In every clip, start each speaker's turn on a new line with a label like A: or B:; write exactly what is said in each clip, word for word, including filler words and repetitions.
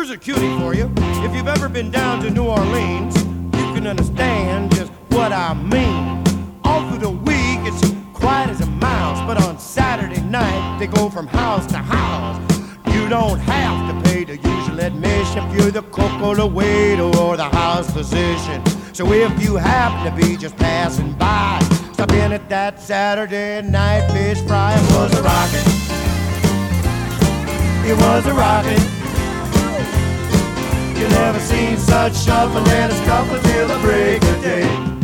A: a cutie for you. If you've ever been down to New Orleans, you can understand just what I mean. All through the week, it's quiet as a mouse, but on Saturday night, they go from house to house. You don't have to pay the usual admission if you're the cook or the waiter or the house physician. So if you happen to be just passing by, stop in at that Saturday night fish fry. It was a rockin'. It was a rockin'. You never seen such shuffling and a scuffling till the break of day.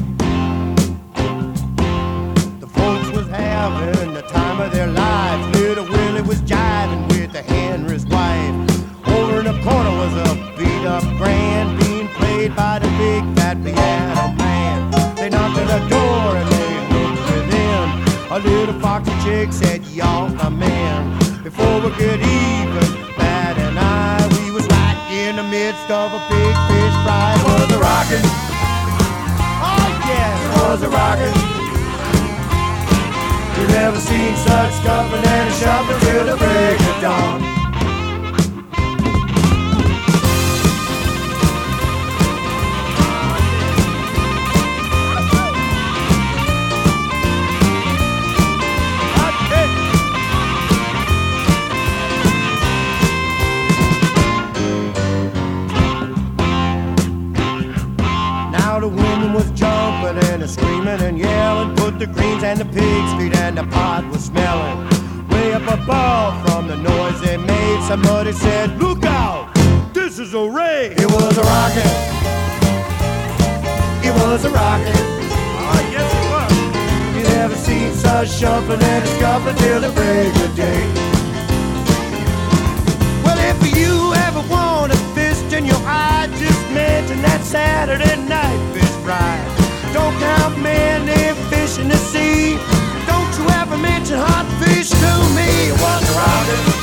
A: The folks was having the time of their lives. Little Willie was jiving with the Henry's wife. Over in the corner was a beat-up grand being played by the big fat piano man. They knocked at the door and they looked within. A little foxy chick said, "Y'all my man." Before we could even bat an eye, we was right in the midst of a big fish fry. It was a rockin'. Oh yeah, it was a rockin'. You never seen such scuffling and a shuffling till the break of dawn. The woman was jumping and a screaming and yelling, put the greens and the pig's feet and the pot was smelling. Way up above from the noise they made, somebody said, "Look out, this is a raid." It was a rocket. It was a rocket. Oh, yes it was. You never seen such shuffling and a scuffling till the break of day. Well, if you ever want a fist in your eye, just mention that Saturday night fish fry. Don't count many fish in the sea. Don't you ever mention hot fish to me. It was a rocket.